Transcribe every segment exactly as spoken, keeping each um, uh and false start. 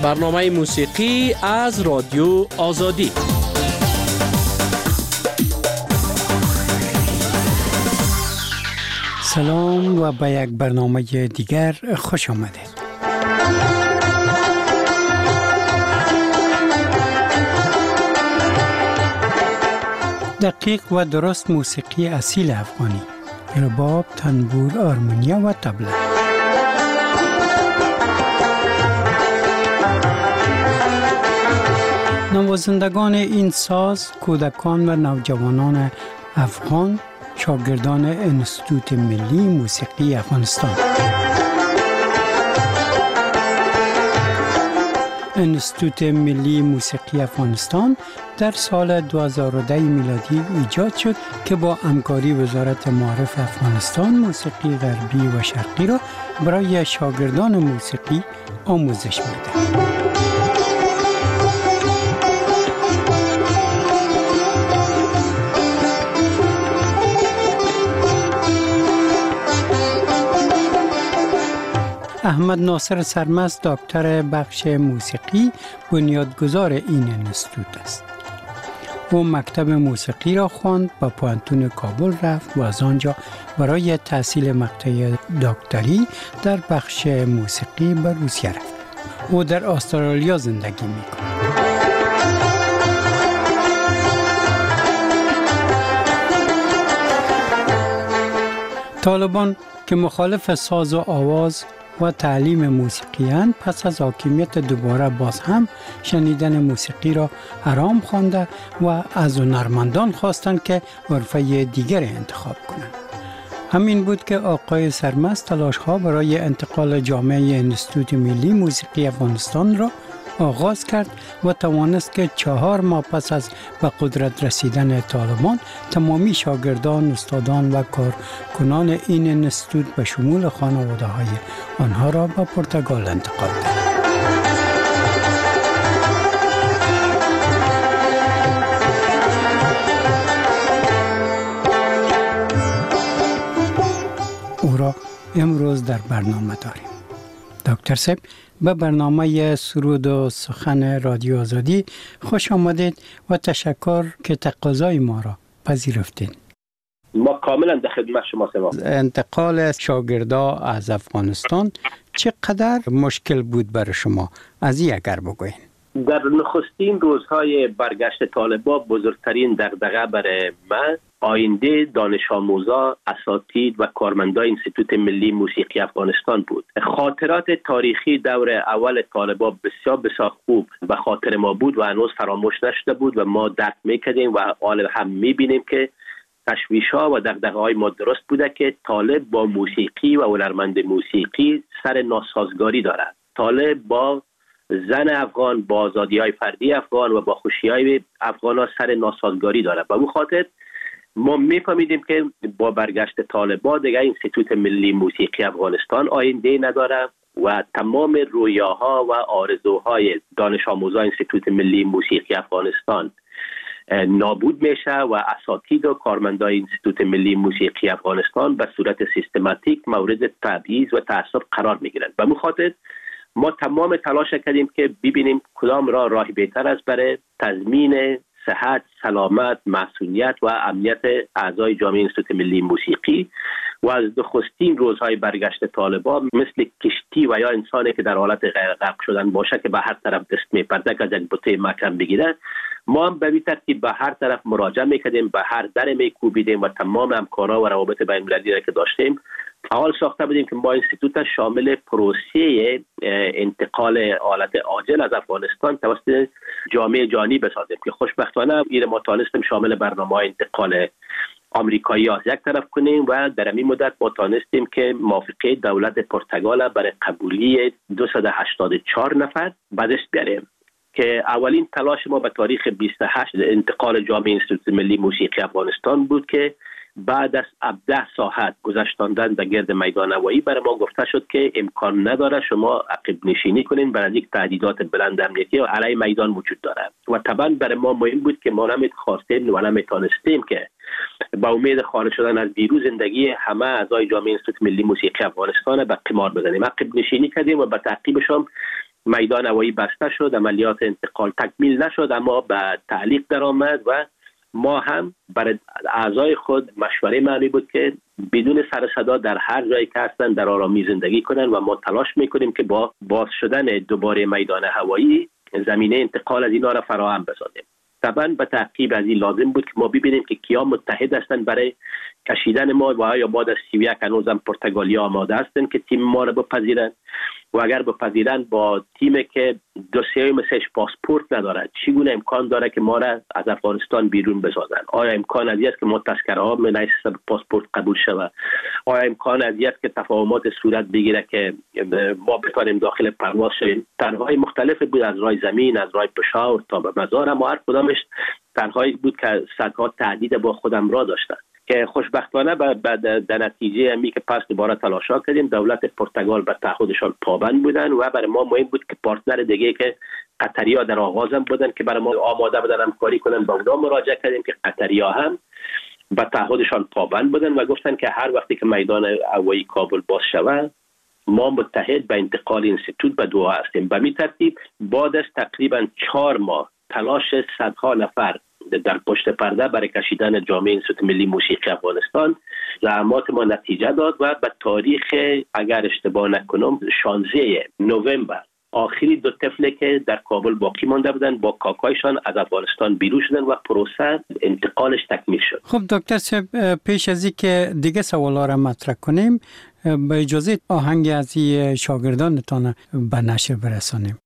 برنامه موسیقی از رادیو آزادی. سلام و به یک برنامه دیگر خوش آمدید. دقیق و درست موسیقی اصیل افغانی، رباب، تنبور، آرمونیا و طبله. نوازندگان این ساز کودکان و نوجوانان افغان، شاگردان انستیتوت ملی موسیقی افغانستان. انستیتوت ملی موسیقی افغانستان در سال دو هزار و ده میلادی ایجاد شد که با همکاری وزارت معارف افغانستان موسیقی غربی و شرقی را برای شاگردان موسیقی آموزش می‌دهد. احمد ناصر سرمست دکتر بخش موسیقی بنیادگذار این انستیتوت است. او مکتب موسیقی را خواند، به پوهنتون کابل رفت و از آنجا برای تحصیل مقطع دکتری در بخش موسیقی به روسیه رفت. او در استرالیا زندگی می‌کند. طالبان که مخالف ساز و آواز و تعلیم موسیقیان، پس از حاکمیت دوباره باز هم شنیدن موسیقی را حرام خوانده و از هنرمندان خواستند که حرفه دیگر انتخاب کنند. همین بود که آقای سرمست تلاش‌ها برای انتقال جامعه انستیتوت ملی موسیقی افغانستان را آغاز کرد و توانست که چهار ماه پس از به قدرت رسیدن طالبان تمامی شاگردان، استادان و کارکنان این انستیتوت به شمول خانواده‌های آنها را به پرتغال انتقال داد. او را امروز در برنامه داریم. دکتر صاحب، به برنامه سرود و سخن رادیو آزادی خوش آمدید و تشکر که تقاضای ما را پذیرفتین. ما کاملا در خدمت شما هستیم. انتقال شاگردا از افغانستان چقدر مشکل بود برای شما؟ از این اگر بگوین. در نخستین روزهای برگشت طالبان بزرگترین دغدغه برای من آینده دانش آموزا، اساتید و کارمندان انستیتوت ملی موسیقی افغانستان بود. خاطرات تاریخی دور اول طالبان بسیار بسیار خوب و خاطر ما بود و هنوز فراموش نشده بود و ما درک میکردیم و حال هم میبینیم که تشویش‌ها و دغدغه‌های ما درست بوده که طالب با موسیقی و هنرمند موسیقی سر ناسازگاری دارد. طالب با زن افغان، با آزادی‌های فردی افغان و با خوشی‌های افغان‌ها سر ناسازگاری دارد. و به خاطر ما میفهمیدیم که با برگشت طالبان دیگه انستیتوت ملی موسیقی افغانستان آینده نداره و تمام رویاها و آرزوهای دانش آموزان انستیتوت ملی موسیقی افغانستان نابود میشه و اساتید و کارمندان انستیتوت ملی موسیقی افغانستان به صورت سیستماتیک مورد تبعیض و تعصب قرار میگیرند. به خاطر ما تمام تلاش کردیم که ببینیم کدام راه راه بهتر است برای تضمین صحت، سلامت، مسئولیت و امنیت اعضای جامعه انستیتوت ملی موسیقی و از نخستین روزهای برگشت طالبان مثل کشتی و یا انسانی که در حالت غرق شدن باشه که به هر طرف دست میپرده که از یک بوته محکم بگیره، ما هم به این ترتیب به هر طرف مراجعه میکردیم، به هر در میکوبیدیم و تمام همکارا و روابط بین المللی را که داشتیم فعال ساخته بودیم که ما انستیتوت شامل پروسه انتقال حالت عاجل از افغانستان توسط جامعه جهانی بسازیم که خوشبختانه این ما توانستیم شامل برنامه انتقال آمریکایی از یک طرف کنیم و در این مدت ما توانستیم که موافقه دولت پرتغال برای قبولی دویست و هشتاد و چهار نفر به دست بیاریم که اولین تلاش ما به تاریخ بیست و هشت انتقال جامعه انستیتوت ملی موسیقی افغانستان بود که بعد از هفده ساعت گذشتاندن در گرد میدان هوایی برای ما گفته شد که امکان نداره شما عقب نشینی کنین، برای یک تهدیدات بلند امنیتی و علیه میدان وجود داره و طبعا برای ما مهم بود که ما نمی خواستیم و نمی تانستیم که با امید خارج شدن از بیرون زندگی همه اعضای جامعه انستیتوت ملی موسیقی افغانستان به قمار بزنیم. عقب نشینی کردیم و به تعقیبش هم میدان هوایی بسته شد، عملیات انتقال تکمیل نشد، اما به تعلیق درآمد و ما هم برای اعضای خود مشوره معنی بود که بدون سر صدا در هر جایی که هستن در آرامی زندگی کنن و ما تلاش میکنیم که با باز شدن دوباره میدان هوایی زمینه انتقال از اینا را فراهم بسازیم. طبعا به تعقیب از این لازم بود که ما ببینیم که کیا متحد هستند برای کشیدن ما و آیا بعد از سی و یک هنوزم پرتغالیا آماده هستند که تیم ما را بپذیرند و اگر بپذیرند با تیمی که دوسیه مثلش پاسپورت ندارد چگونه امکان داره که ما را از افغانستان بیرون بسازند؟ آیا امکان از است که ما تذکره ها من حیث پاسپورت قبول شود؟ آیا امکان از است که تفاهمات صورت بگیره که ما بتوانیم داخل پرواز شویم؟ طرح‌های مختلف بود، از راه زمین، از راه پشاور تا به مزار، اما هر کدامش طرح‌هایی بود که صدها تعدید با خودم را داشتند که خوشبختانه در نتیجه همی که پس دوباره تلاشا کردیم دولت پرتغال به تعهدشان پابند بودن و برای ما مهم بود که پارتنر دیگه که قطری‌ها در آغازم بودن که برای ما آماده بودن همکاری کنن با اونا مراجعه کردیم که قطری‌ها هم به تعهدشان پابند بودن و گفتن که هر وقتی که میدان هوایی کابل باز شود ما متحد به انتقال اینستیتوت به دعا هستیم. به می ترتیب بعد از تقریبا چهار ماه تلاش صدها نفر در پشت پرده برای کشیدن جامعه اینستیتوت ملی موسیقی افغانستان زحمات ما نتیجه داد و به تاریخ اگر اشتباه نکنم شانزده نوامبر آخری دو طفلی که در کابل باقی مانده بودن با کاکایشان از افغانستان بیرون شدن و پروسه انتقالش تکمیل شد. خب دکتر صاحب، پیش از اینکه دیگه سوالا را مطرح کنیم به اجازه آهنگ از شاگردانتان به نشر برسانیم.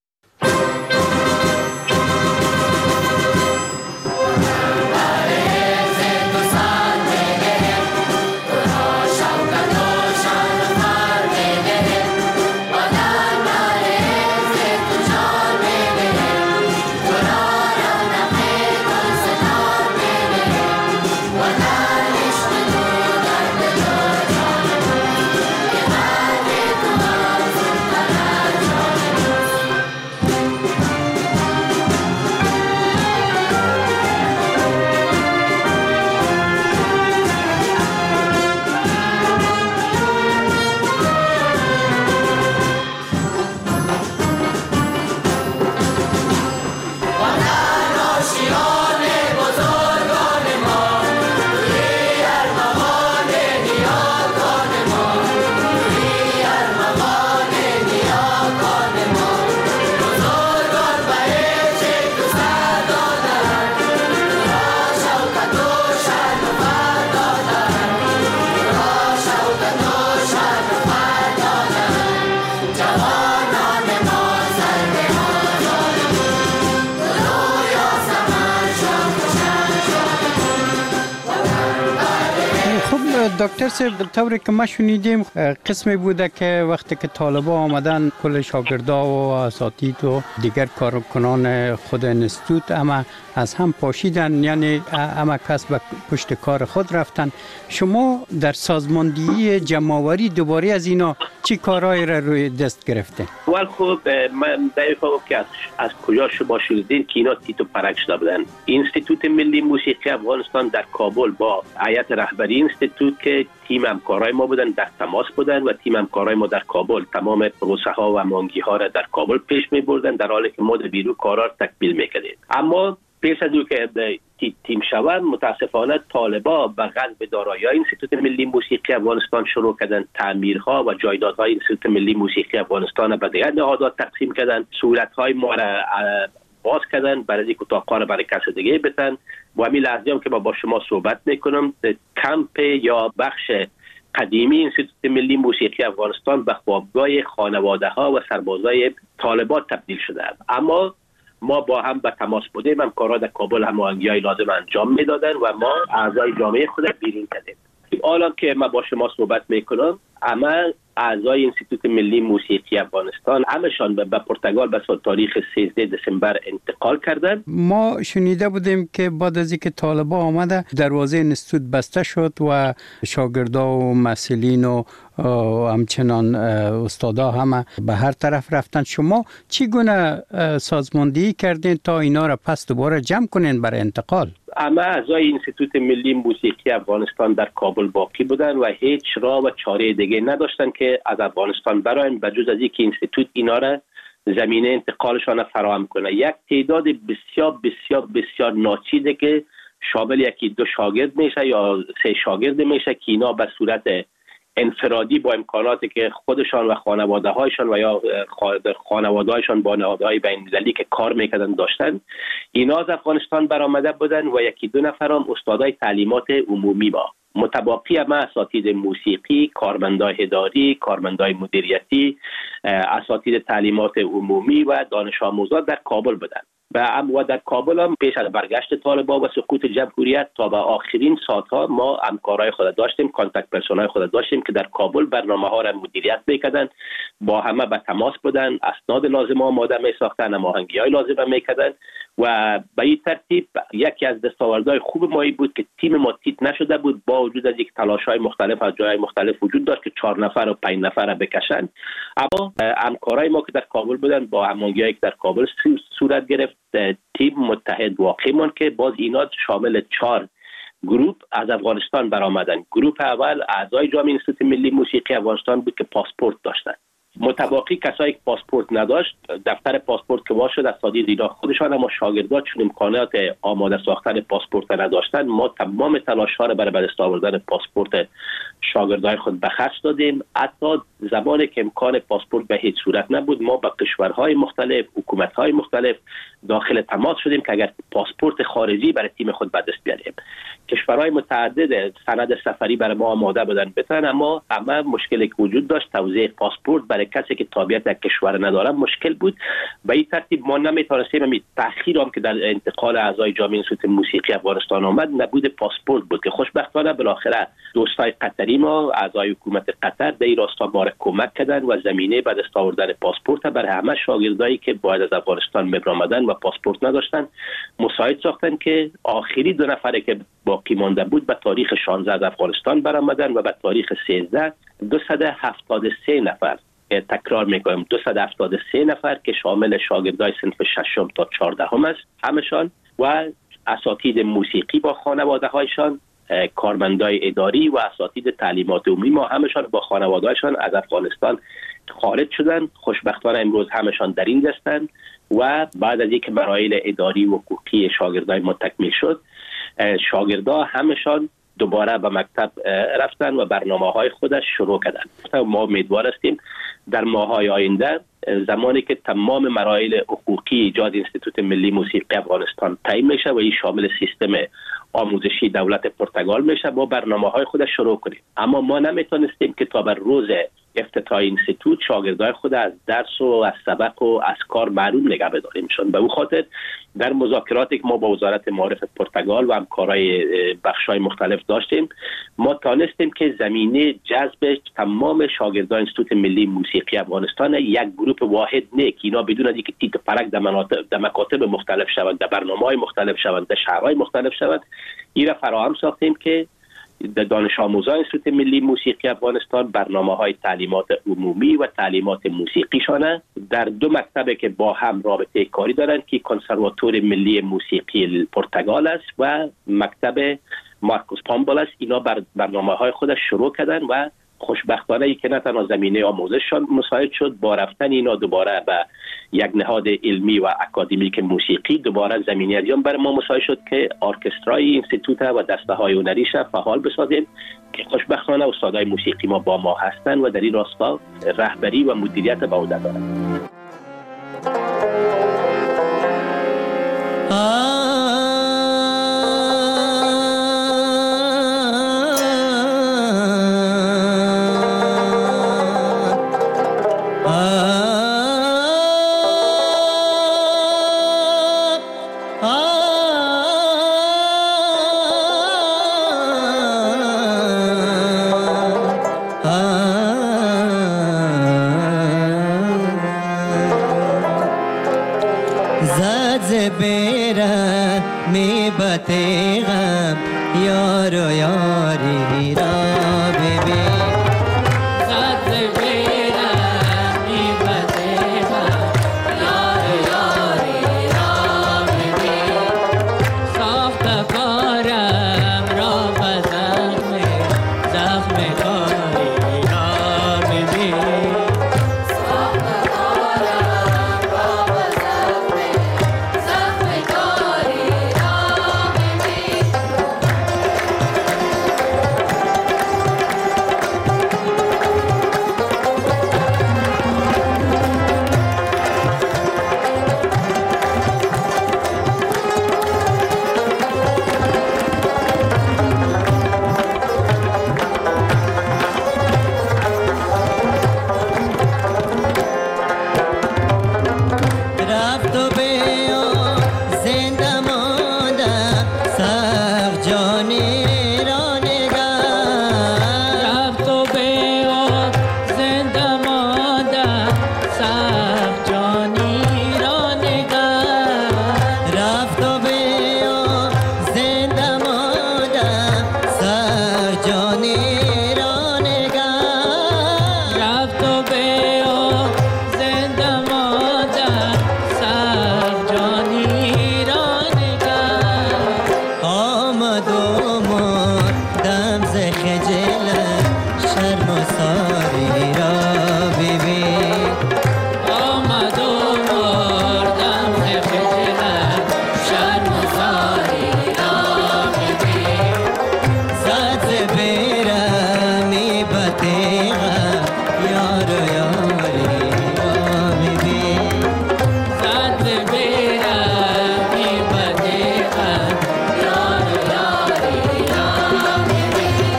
دکتر صاحب، طوری که ما شنیدیم قسمی بوده که وقتی که طالبا آمدن کل شاگردا و اساتید و دیگر کارکنان خود انستیتوت اما از هم پاشیدن، یعنی اما کس به پشت کار خود رفتن. شما در سازماندهی جمع‌آوری دوباره از اینا چی کارهایی را روی دست گرفته؟ ول خب من دقیقا که از, از کجا شما شنیدین که اینا تیتو پرک شده بودن. انستیتوت ملی موسیقی افغانستان در کابل با هیئت رهبری انستیتوت که تیم همکارای ما بودن در تماس بودن و تیم همکارای ما در کابل تمام پروسه ها و مانگی ها را در کابل پیش می بردن در حالی که ما در بیرون کارا را تکمیل میکردیم. اما پیش از او که تیم شود متاسفانه طالبا به غصب دارایی‌های انستیتوت ملی موسیقی افغانستان شروع کردن تعمیرها و جایدادهای انستیتوت ملی موسیقی افغانستان به دیگر نهادات تقسیم کردن، صورت‌های ما را باز کردن برای اینکه اتاق‌ها را برای کس دیگه بدن. و همین لحظه هم که ما با شما صحبت میکنم کمپ یا بخش قدیمی انستیتوت ملی موسیقی افغانستان به خوابگاه خانواده‌ها و سربازای طالبات تبدیل شده. اما ما با هم به تماس بودیم، همکارا در کابل هماهنگی‌های لازم انجام میدادن و ما اعضای جامعه خود بیرون کردیم. حالا که ما با شما صحبت میکنم اما اعضای انستیتوت ملی موسیقی افغانستان همشان به پرتغال به تاریخ سیزده دسامبر انتقال کردند. ما شنیده بودیم که بعد از اینکه طالبا آمده دروازه انستیتوت بسته شد و شاگردا و مسئولین و همچنان استادا همه به هر طرف رفتن. شما چی گونه سازماندهی کردین تا اینا را پس دوباره جمع کنین برای انتقال؟ اما اعضای انستیتوت ملی موسیقی افغانستان در کابل باقی بودن و هیچ راه و چاره دیگه نداشتن که از افغانستان براین، بجز از اینکه انستیتوت اینا را زمینه انتقالشان فراهم کنه. یک تعداد بسیار بسیار بسیار ناچیزه که شامل یکی دو شاگرد میشه یا سه شاگرد میشه که اینا به صورت انفرادی با امکاناتی که خودشان و خانواده هایشان و یا خانواده هایشان با نهادهای بین‌المللی که کار میکردن داشتن، اینا از افغانستان برآمده بودن و یکی دو نفر هم استادای تعلیمات عمومی با متباقی هم اساتید موسیقی، کارمندای اداری، کارمندای مدیریتی، اساتید تعلیمات عمومی و دانش آموزان در کابل بودند. و و در کابل هم پیش از برگشت طالبان و سقوط جمهوریت تا به آخرین ساعتها ما همکارای خود داشتیم، کانتاکت پرسونای خود داشتیم که در کابل برنامه‌ها را مدیریت می‌کردن، با همه به تماس بودن، اسناد لازم آماده می‌ساختن، هماهنگی‌های لازم می‌کردن و به این ترتیب یکی از دستاوردهای خوب ما بود که تیم ما تیت نشده بود، با وجود از یک تلاش‌های مختلف از جای مختلف وجود داشت که چهار نفر و پنج نفر را بکشن. اما همکارای ما که در کابل بودن با هماهنگی‌هایی که در کابل صورت گرفت، تیم متحد واقعی مون که باز اینا شامل چهار گروپ از افغانستان برآمدن. گروپ اول اعضای جامعه انستیتوت ملی موسیقی افغانستان بود که پاسپورت داشتن. متباقی کسایی که پاسپورت نداشت، دفتر پاسپورت که واش شد اساتید اینا خودشان، اما شاگردان چون امکانات آماده ساختن پاسپورت نداشتن، ما تمام تلاش ها را برای به دست آوردن پاسپورت شاگردای خود به خرج دادیم. حتی زمانی که امکان پاسپورت به هیچ صورت نبود، ما با کشورهای مختلف، حکومت‌های مختلف داخل تماس شدیم که اگر پاسپورت خارجی برای تیم خود به دست بیاریم. کشورهای متعدد سند سفری برای ما آماده بودن بتن، اما همه مشکلی که وجود داشت توزیع پاسپورت برای کسی که تابعیت یک کشور نداره مشکل بود. به این ترتیب ما نمیتونستیم. همین تأخیر هم که در انتقال اعضای جامعه انستیتوت موسیقی افغانستان آمد نبود پاسپورت بود که خوشبختانه بالاخره دوستای قطری ما، اعضای حکومت قطر در این راستا ما را کمک کردن و زمینه به دست آوردن پاسپورت برای همه شاگردایی که باید از افغانستان می‌آمدن و پاسپورت نداشتن مساعد ساختن که آخری دو نفره که باقی مانده بود به تاریخ شانزده از افغانستان برآمدن و به تاریخ سیزده دویست و هفتاد و سه نفر، تکرار میکنم دویست و هفتاد و سه نفر که شامل شاگردای صنف ششم تا چهاردهم است همشان و اساتید موسیقی با خانواده هایشان، کارمندای اداری و اساتید تعلیمات عمومی ما همشان با خانواده هایشان از افغانستان خارج شدن. خوشبختانه امروز همشان در این دستند و بعد از یک مراحل اداری و حقوقی شاگردای ما تکمیل شد، شاگردا همشان دوباره به مکتب رفتن و برنامه‌های خودش شروع کردن. ما امیدوار هستیم در ماه‌های آینده زمانی که تمام مراحل حقوقی ایجاد انستیتوت ملی موسیقی افغانستان طی میشه و این شامل سیستم آموزشی دولت پرتغال میشه، ما برنامه‌های خودش شروع کنیم. اما ما نمیتونستیم که تا بر روز افتتاح اینستیتوت شاگردای خود از درس و از سبق و از کار محروم نگه بداریم. شون به اون خاطر در مذاکراتی که ما با وزارت معارف پرتغال و همکارای بخش‌های مختلف داشتیم، ما تانستیم که زمینه جذب تمام شاگردان انستیتوت ملی موسیقی افغانستان یک گروه واحد نه که اینا بدون از اینکه تیک پرک در مناطق در مکاتب مختلف شوند، در برنامه‌های مختلف شوند، در شهرهای مختلف شوند، این را فراهم ساختیم که در دانش آموزان انستیتوت ملی موسیقی افغانستان برنامه‌های تعلیمات عمومی و تعلیمات موسیقیشانه در دو مکتب که با هم رابطه کاری دارند که کنسرواتور ملی موسیقی پرتغال است و مکتب مارکوس پامبال است. اینا بر برنامه‌های خودش شروع کردن و خوشبختانه ای که نه تنها زمینه آموزششان مساعد شد، با رفتن اینا دوباره به یک نهاد علمی و اکادمیک موسیقی دوباره زمینه ازیان برای ما مساعد شد که ارکسترای اینستیتوت و دسته های هنریش فعال بسازیم که خوشبختانه استادای موسیقی ما با ما هستن و در این راستا رهبری و مدیریت به عهده دارند. جانی را نگر رفت و به آب زنده مانده سخت جانی را نگر رفت و به آب زنده مانده سخت جانی را نگر رفت و به آب زنده مانده سخت جانی را نگر آمد و مردم ز خجلت شرم و ساری را ببین آمد و مردم ز خجلت شرم و زاری را ببین زد ز بیرمی بطیغه یار و یاری را ببین زد بیرمی بدیغه یار یاری را ببین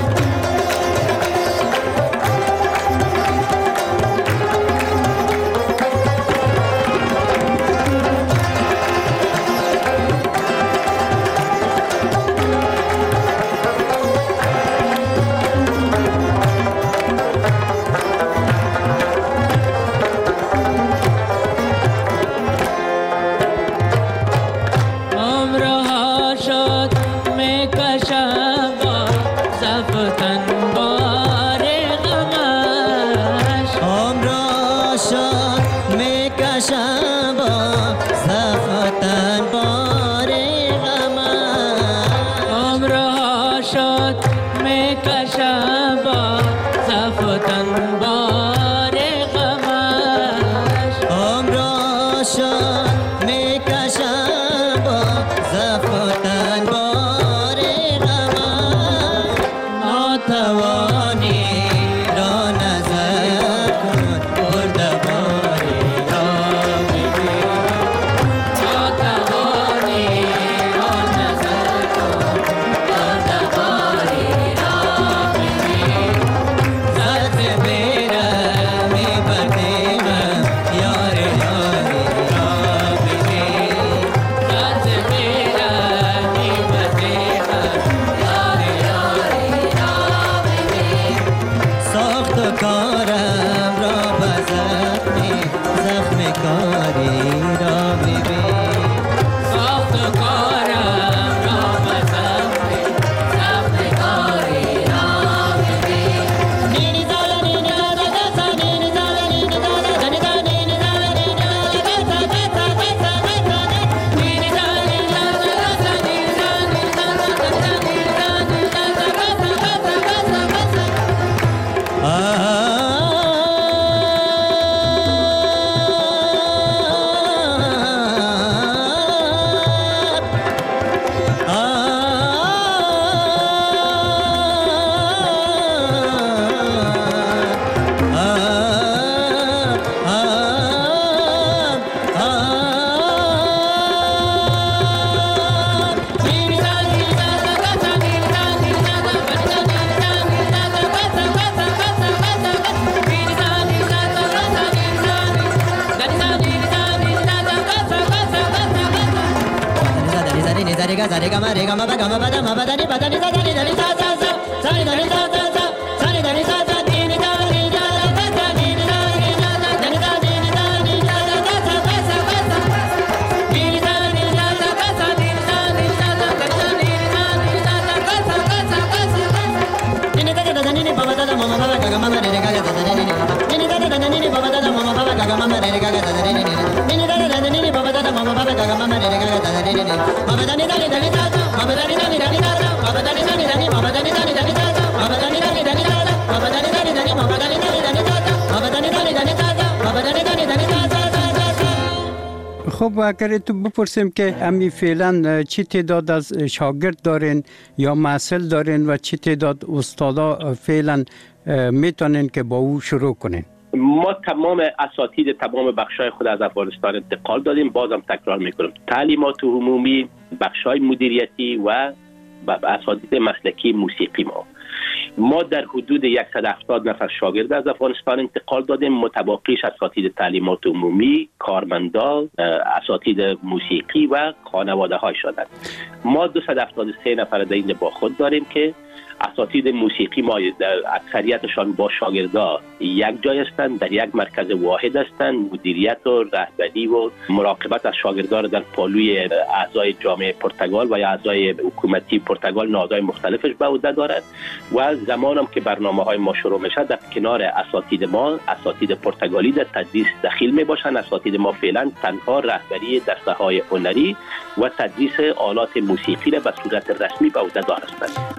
عمرها شد میکشم با زفتن بار غمش عمر شد میکشم با زفتن بار غمش عمرها شد میکشم با زفتن بار غمش عمر شد میکشم با زفتن بار غمش ناتوانی را نظر کن بردباری را ببین ناتوانی را نظر کن بردباری را ببین زد بیرمی بطیغه یار یاری را ببین زد بیرمی بدیغه یار یاری را ببین ساخت و کارم را به زخمی زخم کاری را ببین ساخت و کارم را به زخم زخم کاری را ببین نینی زالا نینی زالا دسا نینی زالا نینی زالا دنی دا نینی زالا نینی زالا دسا دسا دسا دسا نیلی زانی زانی زانی زانی زانی زانی Zari ga zari ga ma re ga ma ba ga ma ba da ma ba da ni ba da ni da ni da ni sa sa sa sa ni da ni sa sa sa sa ni da ni sa sa ni ni da ni da da da da ni ni da ni da da da ni da ni ni da ni da da da sa sa sa sa sa ni ni da ni da da da sa ni ni da ni da da da sa ni ni da ni da da da sa sa sa sa ni ni da da da ni ni ba ba da da ma ma ba ga ga ma re ga ga da da ni ni ni ni da da da ni ni ba ba da da ma ma ba ga ga ma re ga ga da da ni ni ni ni da da da ni ni ba ba da da ma ma ba ga ga ma re ga ga da da ni ni ma ba da ni da ni da ni da ma ba da ni da ni da ni da ma ba da ni da ni da ni ma ba da ni da ni da ni da ma ba da ni da ni da ni da ma ba da ni da ni da ni ma ba da ni da ni da ni da ma ba da ni da ni da ni da ma ba da ni da ni da ni da خب اگر تو بپرسیم که امی فعلا چی تعداد از شاگرد دارین یا محصل دارین و چی تعداد استادا فعلا میتونین که با او شروع کنین؟ ما تمام اساتید تمام بخشای خود از افغانستان انتقال دادیم. بازم تکرار میکنم تعلیمات عمومی، بخشای مدیریتی و اساتید مسلکی موسیقی ما. ما در حدود صد و هفتاد نفر شاگرد از افغانستان انتقال دادیم، متباقیش اساتید تعلیمات عمومی، کارمندا، اساتید موسیقی و خانواده های شدند. ما دویست و هفتاد و سه نفر در این با خود داریم که اساتید موسیقی ما اکثریتشان با شاگردا یک جای هستند، در یک مرکز واحد هستند. مدیریت و رهبری و مراقبت از شاگردا را در پالوی اعضای جامعه پرتغال و یا اعضای حکومتی پرتغال نهادهای مختلفش به عهده دارد و زمانم که برنامه‌های ما شروع میشه در کنار اساتید ما اساتید پرتغالی در تدریس دخیل می باشند. اساتید ما فعلا تنها رهبری دسته‌های هنری و تدریس آلات موسیقی را به صورت رسمی به عهده دارند.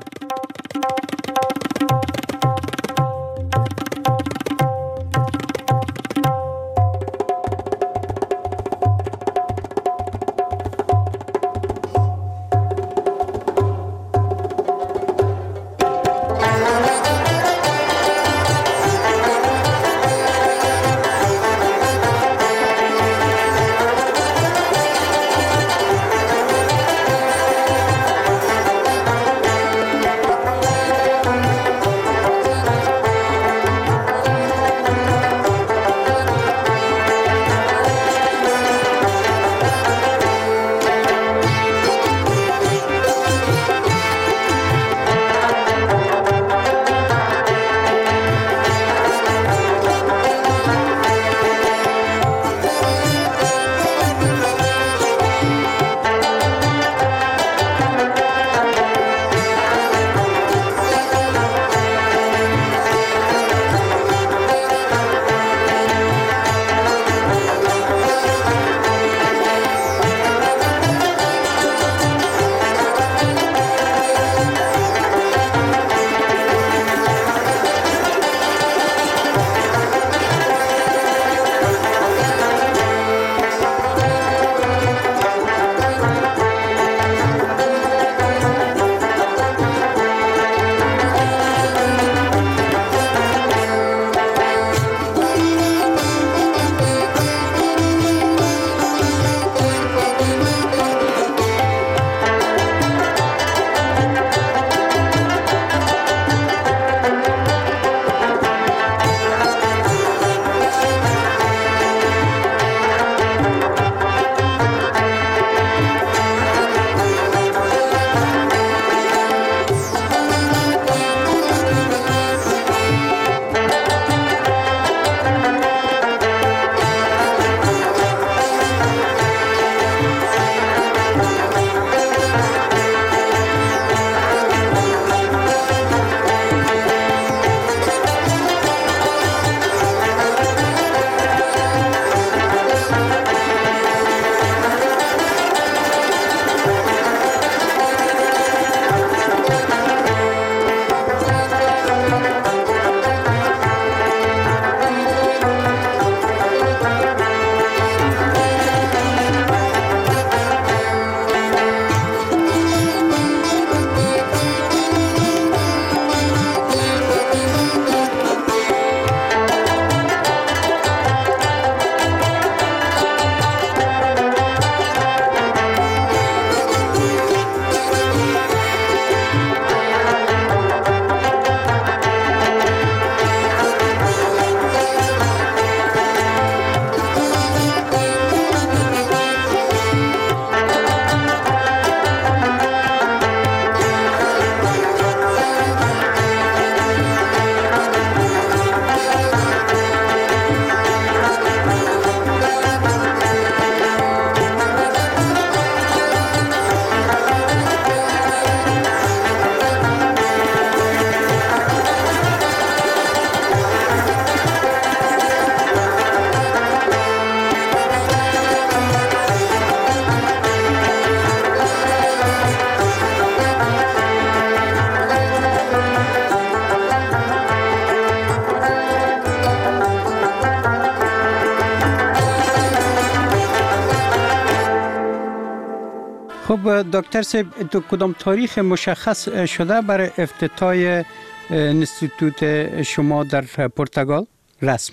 خب دکتر صاحب، تو کدام تاریخ مشخص شده برای افتتاح انستیتوت شما در پرتغال رسما؟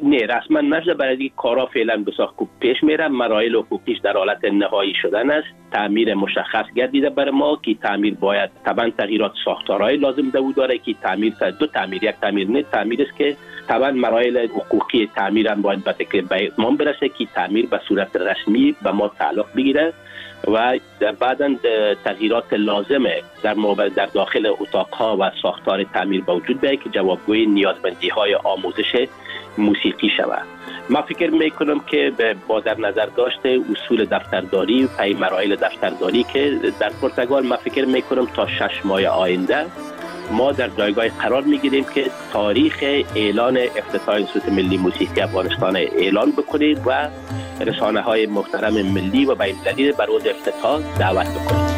نه رسما نشده، برای اینکه کارا فعلا بسیار خوب پیش میره. مراحل حقوقیش در حالت نهایی شدن است. تعمیر مشخص گردیده برای ما که تعمیر باید طبعا تغییرات ساختارهای لازم دو داره که تعمیر دو تعمیر یک تعمیر نه تعمیر است که طبعا مراحل حقوقی تعمیر هم باید به به اتمام برسه که تعمیر به صورت رسمی به ما تعلق بگیره و بعداً تغییرات لازمه در در داخل اتاقها و ساختار تعمیر به وجود بیاید که جوابگوی نیازمندی های آموزش موسیقی شود. من فکر میکنم که با در نظر داشته اصول دفترداری و پی مراحل دفترداری که در پرتغال، من فکر میکنم تا شش ماه آینده ما در جایگاه قرار میگیریم که تاریخ اعلان افتتاح انستیتوت ملی موسیقی افغانستان اعلان بکنیم و رسانه های محترم ملی و بین‌المللی بر روز افتتاح دعوت بکنیم.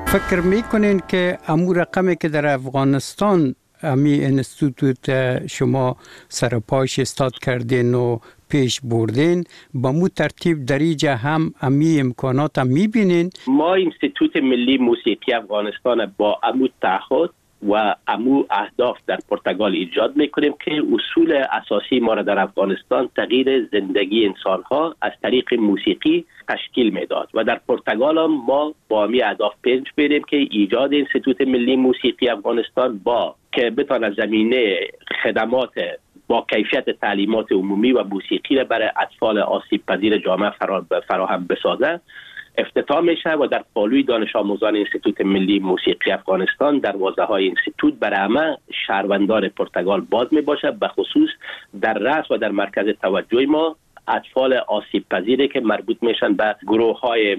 فکر میکنین که امو رقمی که در افغانستان امی انستیتوت شما سرپایش استاد کردین و پیش بردین با مو ترتیب در اینجا هم امی امکانات هم میبینین؟ ما انستیتوت ملی موسیقی افغانستان با امو تعهد و امو اهداف در پرتغال ایجاد میکنیم که اصول اساسی ما را در افغانستان تغییر زندگی انسانها از طریق موسیقی تشکیل میداد و در پرتغال هم ما با امی اهداف پیش بریم که ایجاد انستیتوت ملی موسیقی افغانستان با که بتواند زمینه خدمات با کیفیت تعلیمات عمومی و موسیقی را برای اطفال آسیب پذیر جامعه فراهم بسازد افتتاح میشه و در پالوی دانش آموزان انستیتوت ملی موسیقی افغانستان دروازه های انستیتوت برای همه شهروندان پرتغال باز می باشه، به خصوص در رأس و در مرکز توجه ما اطفال آسیب پذیره که مربوط میشن به گروه های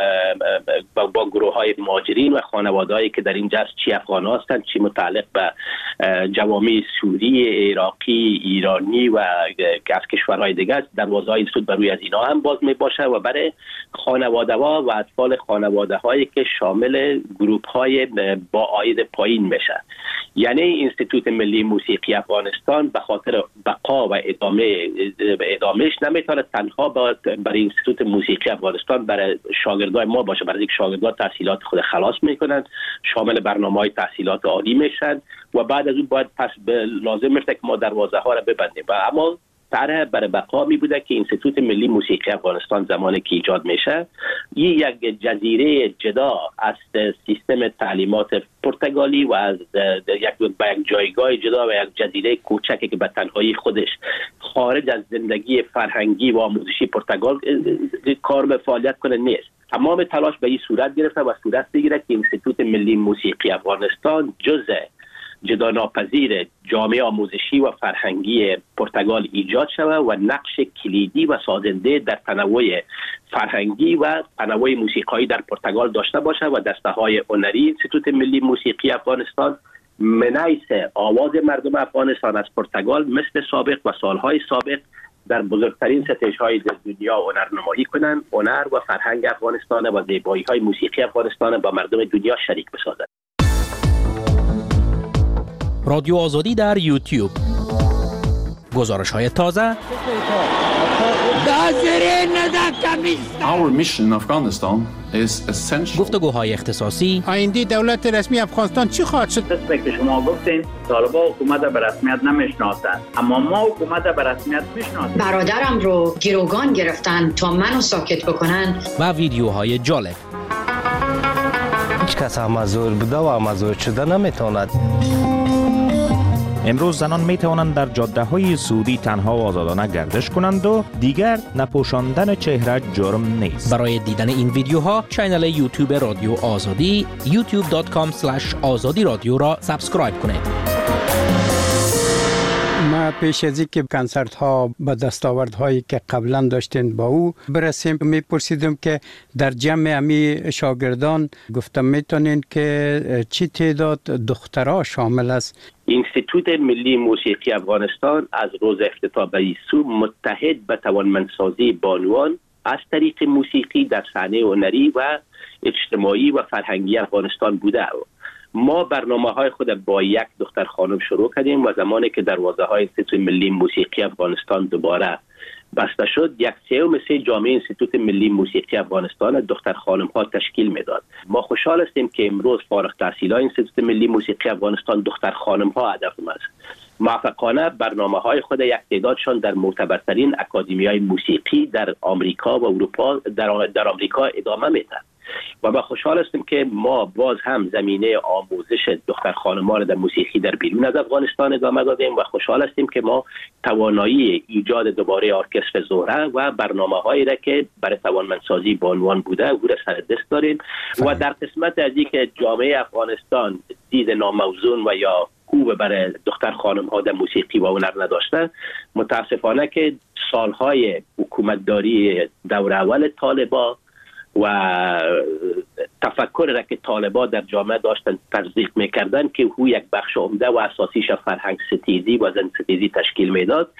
با, با گروه های مهاجرین و خانوادهایی که در اینجا چی افغان هستند چی متعلق به جوامع سوری، عراقی، ایرانی و از کشورهای دیگه است. دروازه های انستیتوت بر روی از اینا هم باز می باشه و برای خانواده ها و اطفال خانواده هایی که شامل گروپ های با عاید پایین میشه. یعنی انستیتوت ملی موسیقی افغانستان به خاطر بقا و ادامه ادامهش نمیتونه تنها برای انستیتوت موسیقی افغانستان برای شاگردای ما باشه، برای اینکه شاگردان تحصیلات خود خلاص میکنن، شامل برنامه‌های تحصیلات عالی میشن و بعد از اون باید پس لازم میشه که ما دروازه ها را ببندیم. و اما طرح برای بقا می بوده که انستیتوت ملی موسیقی افغانستان زمانی که ایجاد میشه این یک جزیره جدا از سیستم تعلیمات پرتغالی و از یک به یک جایگاه جدا و یک جزیره کوچکی که به تنهایی خودش خارج از زندگی فرهنگی و آموزشی پرتغال کار به فعالیت کنه نیست. تمام تلاش به این صورت گرفته و صورت بگیره که انستیتوت ملی موسیقی افغانستان جزء جدا ناپذیر جامعه آموزشی و فرهنگی پرتغال ایجاد شود و نقش کلیدی و سازنده در تنوع فرهنگی و تنوع موسیقایی در پرتغال داشته باشد و دسته‌های هنری انستیتوت ملی موسیقی افغانستان منعکس آواز مردم افغانستان از پرتغال مثل سابق و سالهای سابق در بزرگترین ستیج‌های دنیا هنرنمایی کنند، هنر و فرهنگ افغانستان و زیبایی‌های موسیقی افغانستان با مردم دنیا شریک بسازد. رادیو آزادی در یوتیوب. گزارش‌های تازه. Our mission in Afghanistan is essential. گفتگوهای اختصاصی. آینده دولت رسمی افغانستان چی خواهد شد؟ قسمی که شما گفتین طالبان حکومت به رسمیت نمیشناسند، اما ما حکومت به رسمیت میشناسیم. برادرم رو گروگان گرفتن تا منو ساکت بکنن. و ویدیوهای جالب. هیچ کس مزور بوده و مزور شده نمیتواند. امروز زنان می توانند در جاده های سعودی تنها و آزادانه گردش کنند و دیگر نپوشاندن چهره جرم نیست. برای دیدن این ویدیوها کانال یوتیوب رادیو آزادی یوتیوب دات کام اسلش آزادی رادیو را سابسکرایب کنید. ما پیش از اینکه کنسرت ها به دستاوردهایی که قبلا داشتین با او برسیم میپرسیدم که در جمع امی شاگردان گفتم میتونین که چی تعداد دخترها شامل است؟ انستیتوت ملی موسیقی افغانستان از روز افتتاح به این سو متحد به توانمندسازی بانوان از طریق موسیقی در صحنه هنری و اجتماعی و فرهنگی افغانستان بوده. ما برنامه های خود با یک دختر خانم شروع کردیم و زمانی که دروازه های انستیتوت ملی موسیقی افغانستان دوباره بسته شد، یک سوم سه جامعه انستیتوت ملی موسیقی افغانستان دختر خانم ها تشکیل میداد. ما خوشحال هستیم که امروز فارغ التحصیلان انستیتوت ملی موسیقی افغانستان دختر خانم ها هدف ما است. موفقانه برنامه های خود یک تعدادشان در معتبرترین اکادمی های موسیقی در آمریکا و اروپا در, در آمریکا ادامه میده و ما خوشحال هستیم که ما باز هم زمینه آموزش دختر خانمان در موسیقی در بیرون از افغانستان ادامه دادیم و خوشحال هستیم که ما توانایی ایجاد دوباره ارکستر زهره و برنامه‌هایی را که برای توانمندسازی بانوان بوده او را سر دست داریم و در قسمت از اینکه جامعه افغانستان دید ناموزون و یا خوب برای دختر خانم ها در موسیقی و هنر نداشته، متاسفانه که سالهای حکومتداری دور اول طالبان و تفکر را که طالبان در جامعه داشتن تزریق میکردن که او یک بخش عمده و اساسیش فرهنگ ستیزی و زن ستیزی تشکیل میداد،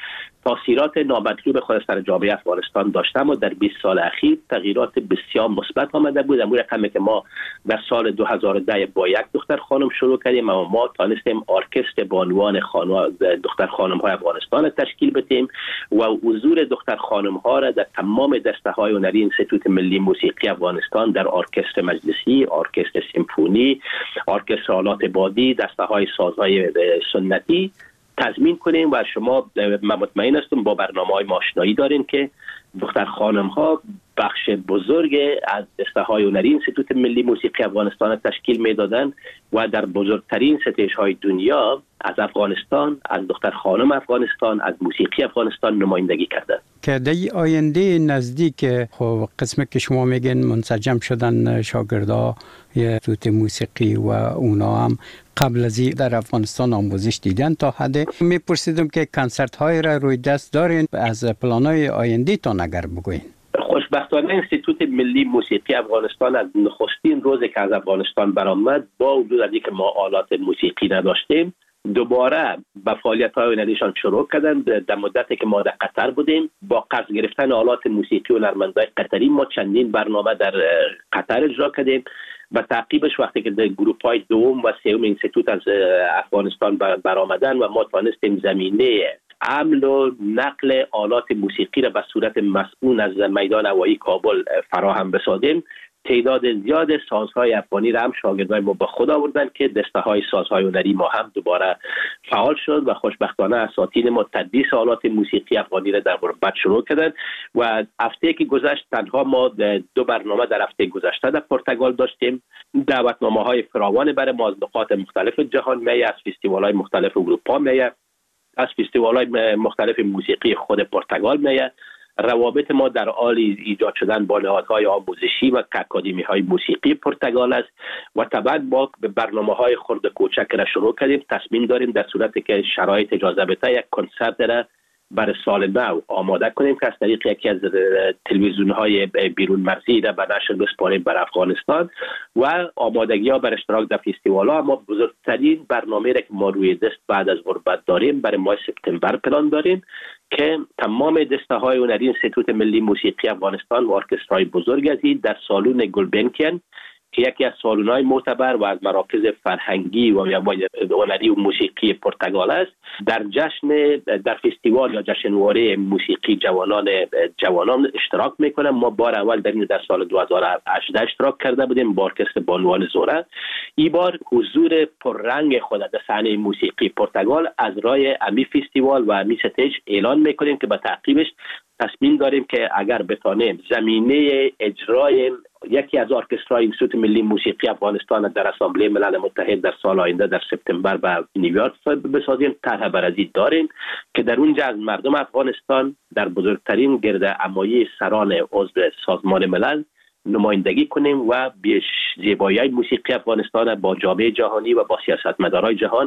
تاثیرات نامطلوب خود سر جامعه افغانستان داشته و در بیست سال اخیر تغییرات بسیار مثبت آمده بود. امور رقمی که ما در سال دو هزار و ده با یک دختر خانم شروع کردیم و ما تانستیم ارکستر بانوان خانم دختر خانم های افغانستان تشکیل بدیم و حضور دختر خانم ها را در تمام دسته های هنری انستیتوت ملی موسیقی افغانستان در ارکستر مجلسی، ارکستر سیمفونی، ارکستر آلات بادی، دسته های سازهای سنتی تضمین کنیم و شما من مطمئن هستم با برنامه‌های آشنایی دارین که دختر خانم ها بخش بزرگ از دسته های هنری انستیتوت ملی موسیقی افغانستان تشکیل میدادند و در بزرگترین ستیج های دنیا از افغانستان، از دختر خانم افغانستان، از موسیقی افغانستان نمایندگی کردند. که در آینده نزدیک خب قسمت که شما میگین منسجم شدن شاگردا انستیتوت موسیقی و اونا هم قبل از این در افغانستان آموزش دیدن تا حد میپرسیدم که کنسرت های را روی دست دارین از پلان های آینده تا نگر بگوین. خوشبختانه انستیتوت ملی موسیقی افغانستان از نخستین روزی که از افغانستان برآمد با وجود از اینکه ما آلات موسیقی نداشتیم دوباره به فعالیت‌های هنریشان شروع کردن. در مدتی که ما در قطر بودیم با قرض گرفتن آلات موسیقی و هنرمندان قطری ما چندین برنامه در قطر اجرا کردیم و تعقیبش وقتی که در گروپ‌های دوم و سوم انستیتوت از افغانستان برآمدن و ما توانستیم زمینه حمل و نقل آلات موسیقی را به صورت مسئول از میدان هوایی کابل فراهم بسازیم، تعداد زیاد سازهای افغانی را هم شاگردای ما به خود آوردن که دسته های سازهای هنری ما هم دوباره فعال شد و خوشبختانه اساتید ما تدریس آلات موسیقی افغانی را در غربت شروع کردن و هفته که گذشت تنها ما دو برنامه در هفته گذشته در پرتغال داشتیم. دعوتنامه های فراوان برای ما از نقاط مختلف جهان میاد، از فستیوال های مختلف اروپا میاد، از فستیوال های مختلف موسیقی خود پرتغال میاد. روابط ما در حال ایجاد شدن با نهادهای آموزشی و اکادمی های موسیقی پرتغال است و طبعا ما به برنامه های خرد کوچک را شروع کردیم. تصمیم داریم در صورتی که شرایط اجازه بده یک کنسرت را برای سال نو آماده کنیم که از طریق یکی از تلویزیون های بیرون مرزی را به نشر بسپاریم بر افغانستان و آمادگی ها بر اشتراک در فستیوال ها. اما بزرگترین برنامه را که ما روی دست بعد از غربت داریم برای ماه سپتامبر پلان داریم که تمام دسته های هنری انستیتوت ملی موسیقی افغانستان و ارکسترهای بزرگ از این در سالن گلبنکن که یکی از سالن‌های معتبر و از مراکز فرهنگی و هنری و موسیقی پرتغال است در جشن در فستیوال یا جشنواره موسیقی جوانان جوانان اشتراک میکنم. ما بار اول در این در سال دو هزار و هجده اشتراک کرده بودیم با ارکستر بانوان زوره. این بار حضور پررنگ خود در صحنه موسیقی پرتغال از رای امی فستیوال و امی ستیج اعلان میکنیم که به تعقیبش تصمیم داریم که اگر بتانیم زمینه اجرای یکی از ارکسترهای انستیتوت ملی موسیقی افغانستان در اسامبله ملل متحد در سال آینده در سپتامبر به نیویورک بسازیم. طرح برازی داریم که در اونجا از مردم افغانستان در بزرگترین گرد همایی سران عضو سازمان ملل نمایندگی کنیم و بیش زیبایی موسیقی افغانستان با جامعه جهانی و با سیاستمدارای جهان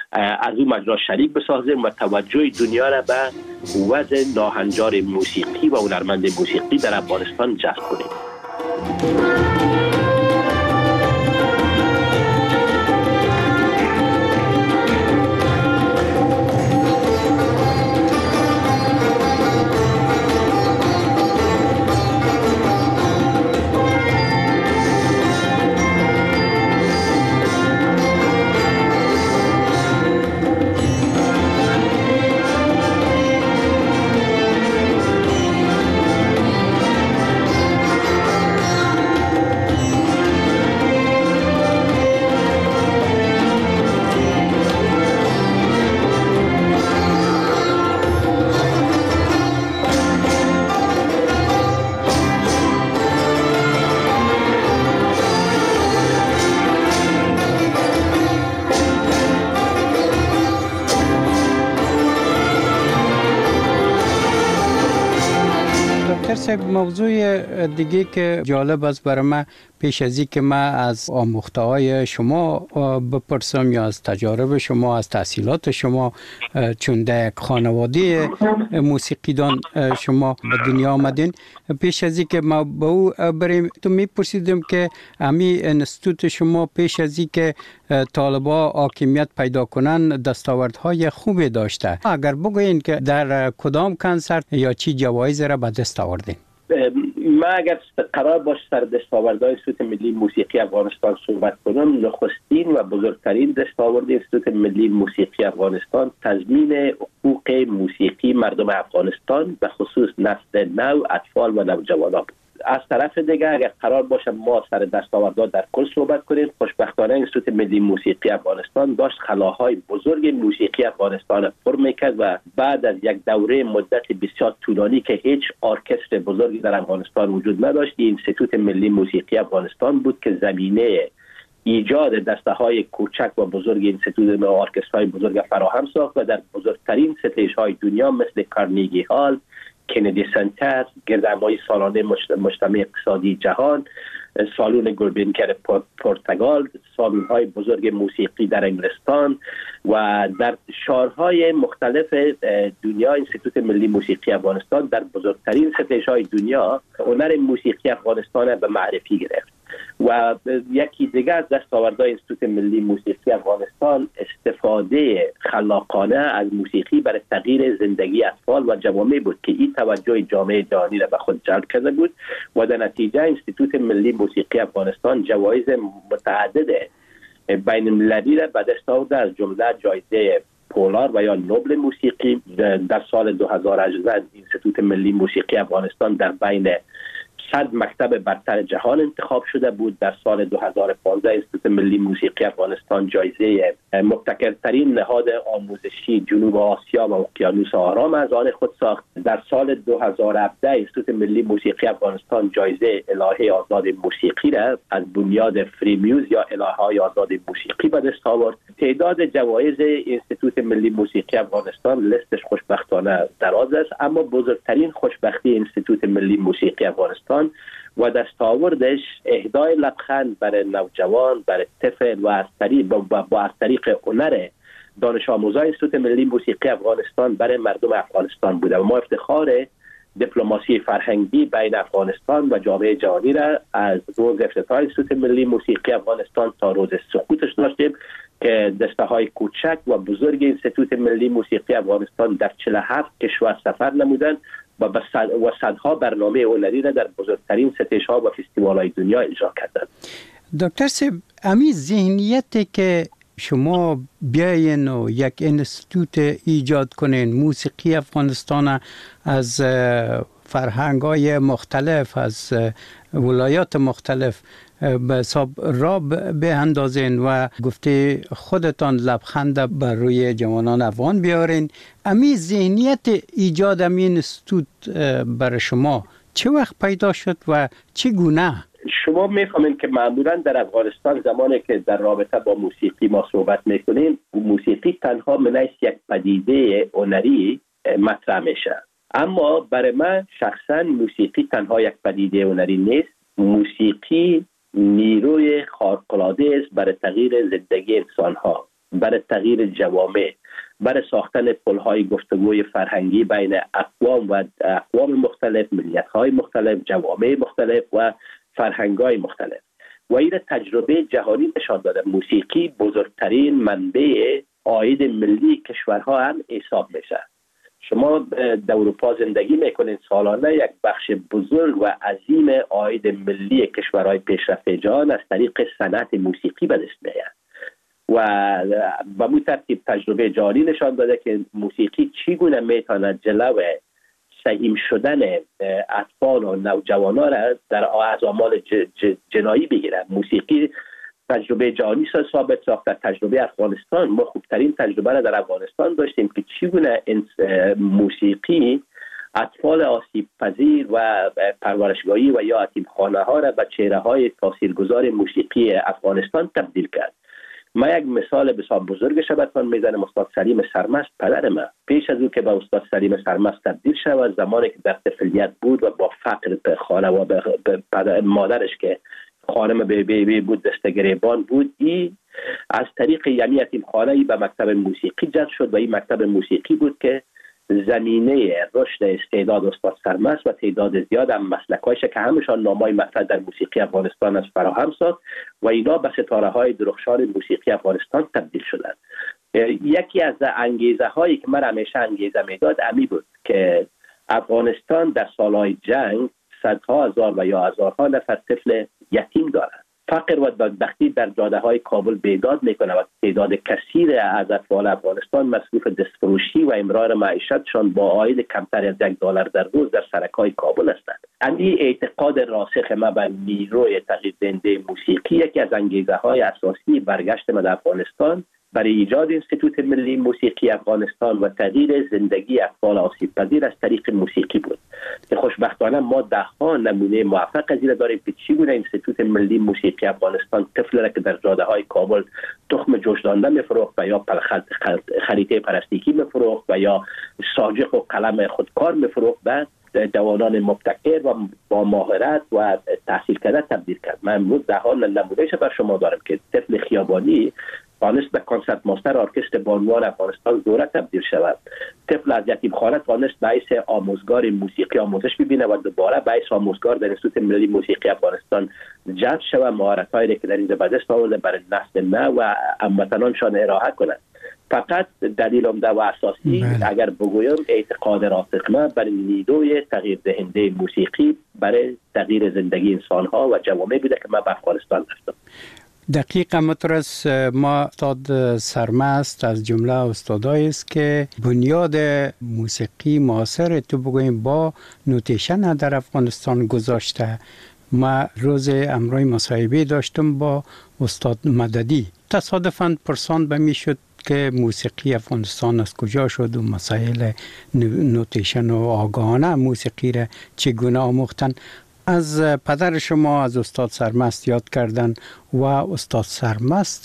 از اون مجرا شریک بسازیم و توجه دنیا را به وضع ناهنجار موسیقی و هنرمند موسیقی در افغانستان جلب کنیم. موضوع دیگه که جالب است برای من پیش از اینکه من از آموخته های شما بپرسم یا از تجارب شما، از تحصیلات شما، چون در یک خانواده موسیقیدان شما به دنیا آمدین، پیش از اینکه ما به او بریم تو میپرسیدم که امی انستیتوت شما پیش از اینکه طالبا حاکمیت پیدا کنن دستاوردهای خوبی داشته. اگر بگوین که در کدام کنسرت یا چی جوایز را به دست آوردین؟ ما اگر قرار باشه سر دستاوردهای انستیتوت ملی موسیقی افغانستان صحبت کنم، نخستین و بزرگترین دستاورد انستیتوت ملی موسیقی افغانستان تضمین حقوق موسیقی مردم افغانستان به خصوص نسل نو، اطفال و نوجوانان بود. از طرف دیگه اگر قرار باشه ما سر دستاوردها در کل صحبت کنیم، خوشبختانه انستیتوت ملی موسیقی افغانستان داشت خلاهای بزرگ موسیقی افغانستان پر میکرد و بعد از یک دوره مدت بسیار طولانی که هیچ ارکستر بزرگی در افغانستان وجود نداشت، انستیتوت ملی موسیقی افغانستان بود که زمینه ایجاد دسته های کوچک و بزرگ انستیتوت و ارکسترهای بزرگ فراهم ساخت و در بزرگترین ستیج های دنیا مثل کارنگی هال، کندی سنتر، گردهمایی سالانه مجتمع اقتصادی جهان، سالن گلبنگر پرتغال، سالن‌های بزرگ موسیقی در انگلستان و در شهرهای مختلف دنیا انستیتوت ملی موسیقی افغانستان در بزرگترین ستیج‌های دنیا هنر موسیقی افغانستان به معرفی گرفت. و یکی دیگر از دستاوردهای انستیتوت ملی موسیقی افغانستان استفاده خلاقانه از موسیقی برای تغییر زندگی اطفال و جوامع بود که این توجه جامعه جهانی را به خود جلب کرده بود و در نتیجه انستیتوت ملی موسیقی افغانستان جوایز متعدد بین المللی را به دست آورده، از جمله جایزه پولار و یا نوبل موسیقی. در سال دو هزار و هجده انستیتوت ملی موسیقی افغانستان در بین صد مکتب برتر جهان انتخاب شده بود. در سال دو هزار و پانزده انستیتوت ملی موسیقی افغانستان جایزه مبتکرترین نهاد آموزشی جنوب آسیا و اقیانوس آرام از آن خود ساخت. در سال دو هزار و هفده انستیتوت ملی موسیقی افغانستان جایزه الهه آزاد موسیقی را از بنیاد فری میوز یا الهه‌های آزاد موسیقی به دست آورد. تعداد جوایز انستیتوت ملی موسیقی افغانستان لستش خوشبختانه دراز است، اما بزرگترین خوشبختی انستیتوت ملی موسیقی افغانستان و دستاوردش اهدای لبخند برای نوجوان، برای طفل و از طریق با, با از طریق هنر دانش آموزان انستیتوت ملی موسیقی افغانستان برای مردم افغانستان بوده و ما افتخار دیپلماسی فرهنگی بین افغانستان و جامعه جهانی را از روز افتتاح انستیتوت ملی موسیقی افغانستان تا روز سقوطش داشتیم که دسته های کوچک و بزرگ انستیتوت ملی موسیقی افغانستان در چهل و هفت کشور سفر نمودند و و صدها برنامه هنری را در بزرگترین ستیج ها و فستیوال های دنیا اجرا کردند. دکتر صاحب، امی ذهنیتی که شما بیاین و یک انستیتوت ایجاد کنین موسیقی افغانستان از فرهنگ های مختلف از ولایات مختلف به حساب را به اندازین و گفته خودتان لبخند بر روی جوانان افغان بیارین، امی ذهنیت ایجاد امی انستیتوت بر شما چه وقت پیدا شد و چگونه؟ شما میفهمین که معمولا در افغانستان زمانی که در رابطه با موسیقی ما صحبت میکنیم، موسیقی تنها منیست یک پدیده هنری مطرح میشه، اما برای من شخصا موسیقی تنها یک پدیده هنری نیست. موسیقی نیروی خارق‌العاده است برای تغییر زندگی انسان‌ها، برای تغییر جوامع، برای ساختن پل‌های گفتگوی فرهنگی بین اقوام و اقوام مختلف، ملیت‌های مختلف، جوامع مختلف و فرهنگ‌های مختلف. و این تجربه جهانی نشان داده موسیقی بزرگترین منبع عاید ملی کشورها هم حساب میشه. شما در اروپا زندگی میکنید، سالانه یک بخش بزرگ و عظیم عاید ملی کشورهای پیشرفته جهان از طریق صنعت موسیقی به دست میاد و به این ترتیب تجربه جهانی نشان داده که موسیقی چگونه میتواند جلو سهیم شدن اطفال و نوجوانان را در از اعمال جنایی بگیره. موسیقی تجربه جهانی ثابت ساخت. در تجربه افغانستان ما خوبترین تجربه را در افغانستان داشتیم که چگونه موسیقی اطفال آسیب پذیر و پرورشگاهی و یا یتیمخانه ها را به چهره های تاثیرگذار موسیقی افغانستان تبدیل کرد. ما یک مثال بسیار بزرگش براتون میزنم. استاد سلیم سرمست پدر من پیش از او که به استاد سلیم سرمست تبدیل شود، زمانی که در طفولیت بود و با فقر به خانه و به مادرش که خانم بیبی بود، دستگریبان بود. این از طریق یعنی یتیم خانه به مکتب موسیقی جذب شد و این مکتب موسیقی بود که زمینه رشد استعداد استاد سرمست و تعداد زیاد هم مسلک‌هایش که همشان نامای مطرح در موسیقی افغانستان از فراهم ساخت و اینا به ستاره‌های درخشان موسیقی افغانستان تبدیل شدند. یکی از انگیزه هایی که من همیشه انگیزه میداد امی بود که افغانستان در سالهای جنگ صدها هزار و یا هزارها نفر طفل یتیم دارد. فقر و بدبختی در جاده های کابل بیداد میکنه و تعداد کثیر از اطفال افغانستان مصروف دستفروشی و امرار معیشتشان با عاید کمتر از یک دلار در روز در سرک‌های کابل هستند. این اعتقاد راسخ ما به نیروی تغییر دهنده موسیقی یکی از انگیزه های اساسی برگشت من در افغانستان برای ایجاد انستیتوت ملی موسیقی افغانستان و تغییر زندگی اطفال آسیب پذیر از طریق موسیقی بود که خوشبختانه ما ده ها نمونه موفق از این داریم که چگونه انستیتوت ملی موسیقی افغانستان طفل را که در جاده های کابل تخم جوش دانده میفروخت و یا خریطه پلاستیکی میفروخت و یا ساجق و قلم خودکار میفروخت به جوانان مبتکر و با مهارت و تحصیل کرده تبدیل کرد. من امروز ده ها نمونهش بر شما دارم که طفل خیابانی توانست به کنسرت ماستر ارکستر بانوان افغانستان دوره تبدیل شود. طفل از یتیم خانه توانست باعث آموزگار موسیقی آموزش ببینه و دوباره باعث آموزگار در انستیتوت ملی موسیقی افغانستان جذب شود، مهارت‌هایی که در این به دست آورده برای نسل ما و هموطنانشان ارائه کنند. فقط دلیل عمده و اساسی بله. اگر بگویم اعتقاد راسخ ما بر نیروی تغییر دهنده موسیقی برای تغییر زندگی انسان‌ها و جوامع بوده که ما به افغانستان رفتم. دقیقا مترس ما استاد سرمست از جمله استادایی است که بنیاد موسیقی معاصر تو بگوییم با نوتیشن در افغانستان گذاشته. ما روز امروز مصاحبه داشتم با استاد مددی، تصادفاً پرسان به می شد که موسیقی افغانستان از کجا شد و مسائل نوتیشن و آگاهانه موسیقی را چگونه آموختن. از پدر شما از استاد سرمست یاد کردن و استاد سرمست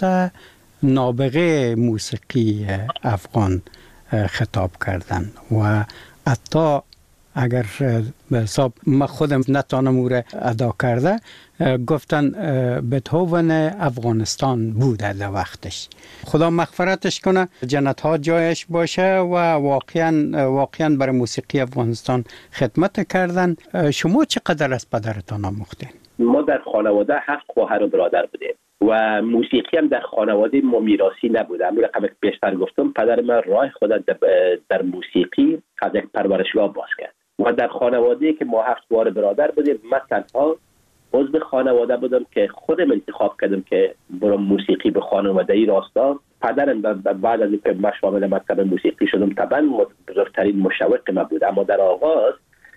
نابغه موسیقی افغان خطاب کردن و حتی اگر به حساب من خودم نتانم او را ادا کرده گفتن بتهوون افغانستان بوده در وقتش. خدا مغفرتش کنه، جنت ها جایش باشه و واقعا واقعا برای موسیقی افغانستان خدمت کردن. شما چقدر از پدرتان آموختین؟ ما در خانواده هفت خواهر و برادر بودیم و موسیقی هم در خانواده ما میراثی نبوده. همون رقم بیشتر گفتم پدر من راه خود در موسیقی از یک پرورشگاه باز کرد و در خانواده که ما هفت خواهر برادر بودیم من تنها عضو خانواده بودم که خودم انتخاب کردم که برم موسیقی به خانواده ای راستا. پدرم بعد از اینکه من شامل مکتب موسیقی شدم طبعا بزرگترین مشوق من بود، اما در آغاز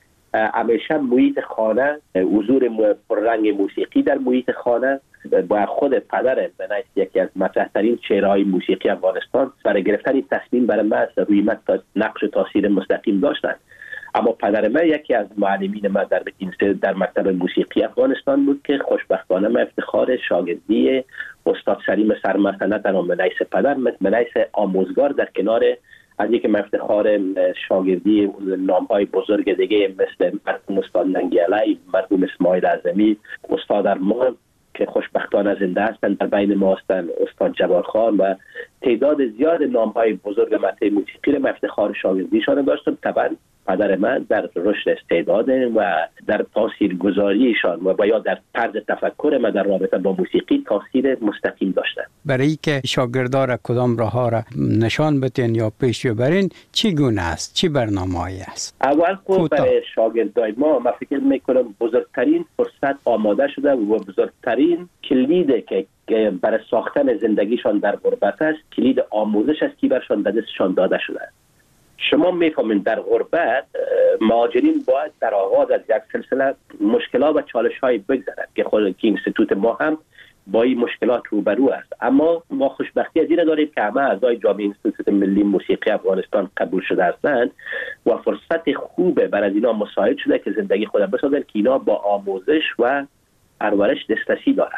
همیشه محیط خانه، حضور پررنگ موسیقی در محیط خانه با خود پدرم به نظر یکی از مطرح‌ترین چهره‌های موسیقی افغانستان برای گرفتن این تصمیم برای من روی من نقش و تاثیر مستقیم داشتند. اما پدر من یکی از معلمین من در در مکتب موسیقی افغانستان بود که خوشبختانه من افتخار شاگردی استاد سلیم سرمست نه تنها به نحیث پدر به نحیث آموزگار در کنار از اینکه من افتخار شاگردی نام‌های بزرگ دیگه مثل مرحوم استاد ننگی‌علی، مرحوم اسماعیل اعظمی، استاد ارمان که خوشبختانه زنده هستند در بین ما هستند، استاد جبار خان و تعداد زیاد نام‌های بزرگ مطرح موسیقی رو من افتخار شاگردیشان داشتم. طبعا پدر من در رشد استعداد و در تاثیرگذاریشان و یا در طرز تفکر من در رابطه با موسیقی تاثیر مستقیم داشتن. برای که شاگردان را کدام راه ها را نشان بدین یا پیش ببرین چگونه است؟ چی برنامه‌ای است؟ اول خود برای شاگردای ما من فکر میکنم بزرگترین فرصت آماده شده و بزرگترین کلید که برای ساختن زندگیشان در غربت است، کلید آموزش است که برشان به دستشان داده شده. شما میفهمید در غربت مهاجرین باید در آغاز از یک سلسله مشکلات و چالش های بگذرند که خود که اینستیتوت ما هم با این مشکلات روبرو است. اما ما خوشبختی از این داریم که همه اعضای جامعه انستیتوت ملی موسیقی افغانستان قبول شده هستند و فرصت خوبه برای اینا مساعد شده که زندگی خود بسازند که اینا با آموزش و پرورش دسترسی دارند.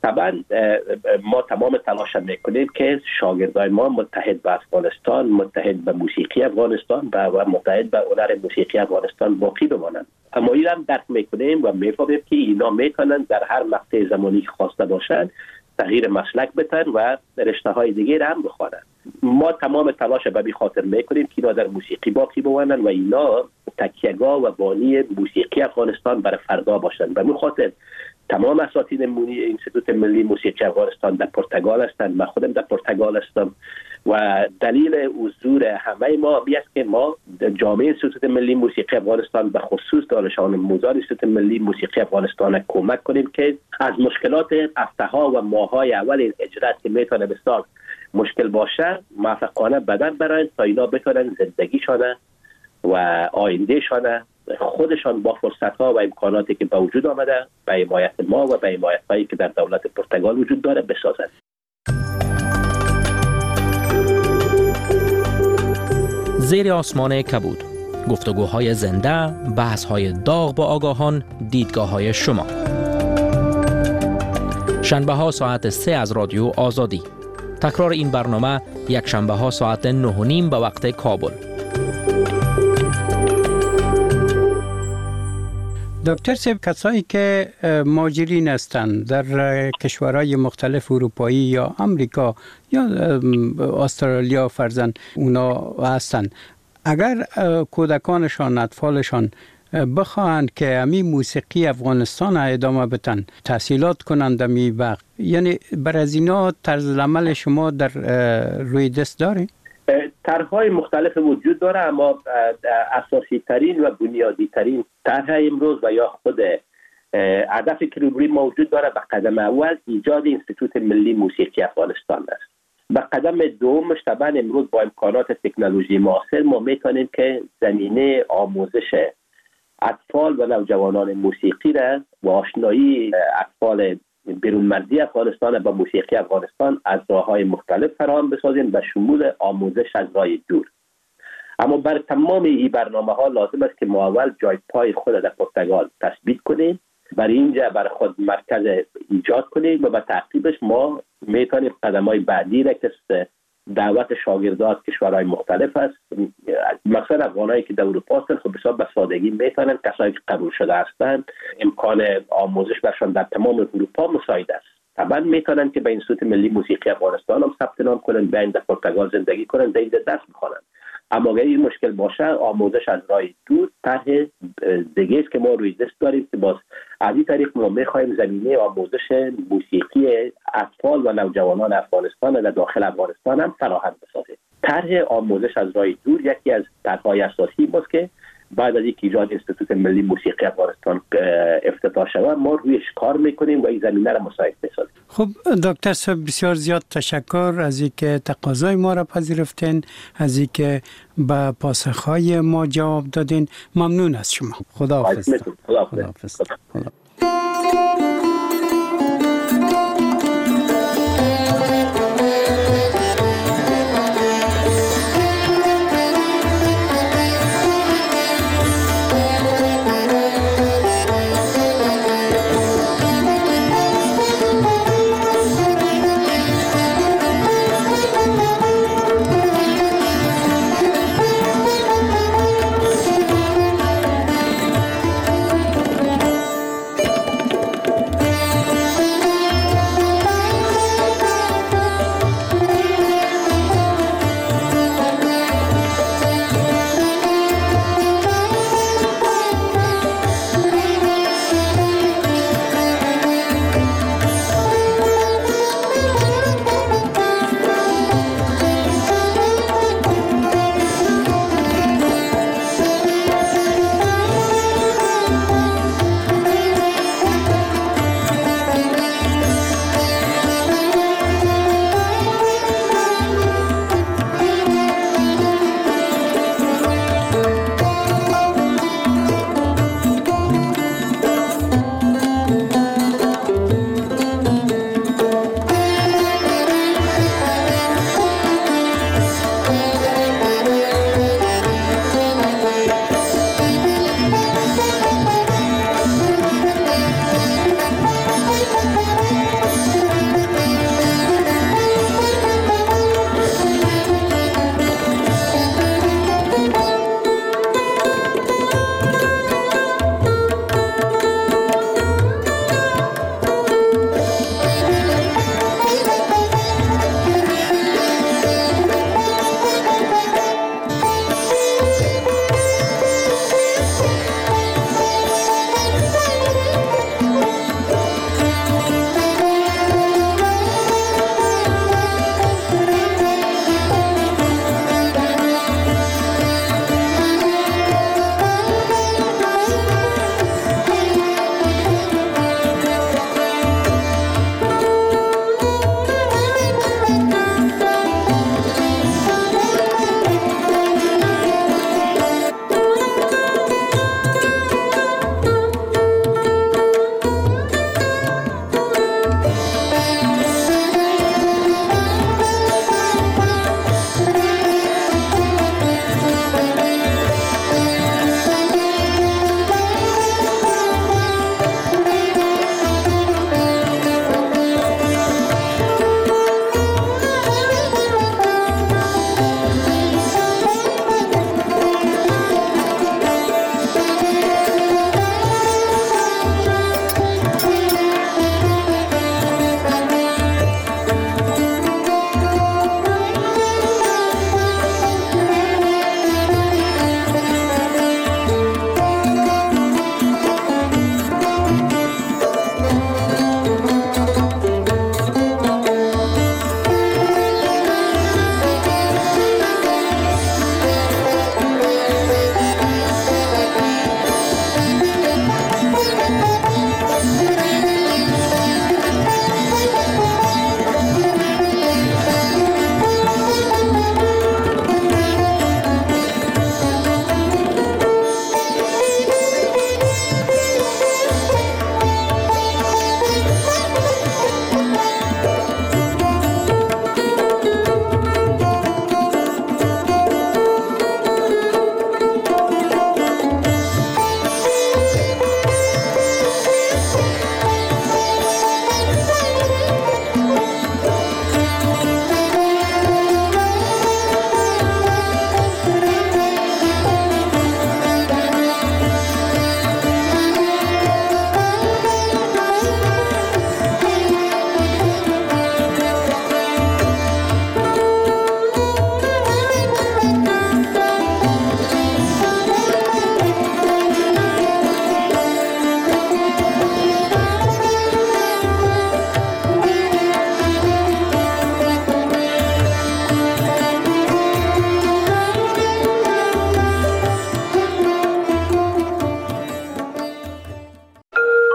طبعا ما تمام تلاش میکنیم که شاگردای ما متحد به افغانستان، متحد به موسیقی افغانستان و متحد به هنر موسیقی افغانستان باقی بمانند. اما این هم درک میکنیم و میفهمیم که اینا میتونن در هر مقطع زمانی که خواسته باشند تغییر مسلک بتن و رشته های دیگه هم بخوانند. ما تمام تلاش به خاطر میکنیم که اینا در موسیقی باقی بمانند و اینا تکیه‌گاه و بانی موسیقی افغانستان برای فردا باشند. به همین خاطر تمام اساتید انستیتوت ملی موسیقی افغانستان در پرتغال هستند. من خودم در پرتغال هستم و دلیل حضور همه ما می است که ما جامعه انستیتوت ملی موسیقی افغانستان به خصوص دانش آموزان انستیتوت ملی موسیقی افغانستان کمک کنیم که از مشکلات هفته‌ها و ماه‌های اول اجرا که میتونه بسیار مشکل باشه موفقانه بدن برن تا اینا بتونن زندگیشان و آیندهشان خودشان با فرصت‌ها و امکاناتی که به وجود آمده به حمایت ما و به حمایت‌هایی که در دولت پرتغال وجود داره بسازند. زیر آسمان کبود، گفتگوهای زنده، بحث‌های داغ با آگاهان، دیدگاه‌های شما. شنبه ها ساعت سه از رادیو آزادی. تکرار این برنامه یک شنبه ها ساعت نه و نیم به وقت کابل. دکتر صاحب، کسایی که مهاجرین هستند در کشورهای مختلف اروپایی یا امریکا یا استرالیا فرزن اونا هستند، اگر کودکانشان اطفالشان بخواهند که امی موسیقی افغانستان ادامه بدن، تحصیلات کنند امی وقت، یعنی بر از اینا طرز عمل شما در روی دست داره؟ طرح‌های مختلف وجود داره، اما اساسی ترین و بنیادی ترین طرح امروز و یا خود هدفی که روی موجود داره به قدم اول ایجاد انستیتوت ملی موسیقی افغانستان است. به قدم دوم طبعا امروز با امکانات تکنولوژی معاصر ما میتونیم که زمینه آموزش اطفال و نوجوانان موسیقی را و آشنایی اطفال بیرون مرزی افغانستان با موسیقی افغانستان از راه‌های مختلف فراهم بسازیم به شمول آموزش از راه دور. اما بر تمام این برنامه‌ها لازم است که ما اول جای پای خود در پرتغال تثبیت کنیم، برای اینجا بر خود مرکز ایجاد کنیم و به تعقیبش ما میتونیم قدم‌های بعدی را که دعوت شاگردان کشورهای مختلف است، مثلا افغانایی که در اروپا هستند خب بسیار به سادگی میتونن، کسایی که قبول شده هستند امکان آموزش برشان در تمام اروپا مساعد است. طبعا میتونن که به انستیتوت ملی موسیقی افغانستان هم ثبت نام کنن، بیاین در پرتغال زندگی کنن، در اینجا درس بخونن. اما اگر این مشکل باشه آموزش از راه دور طرح دیگه است که ما روی دست داریم که باز از این طریق ما میخوایم زمینه آموزش موسیقی اطفال و نوجوانان افغانستان در داخل افغانستان هم فراهم بسازیم. طرح آموزش از راه دور یکی از طرح‌های اساسی ماست که بعد از اینکه ایجاد انستیتوت ملی موسیقی افغانستان افتتاح شود ما رویش کار میکنیم و این زمینه را مساعد بسازیم. خب دکتر صاحب بسیار زیاد تشکر از اینکه تقاضای ما را پذیرفتین، از اینکه به پاسخهای ما جواب دادین. ممنون از شما. خداحافظ. خداحافظ. خداحافظ.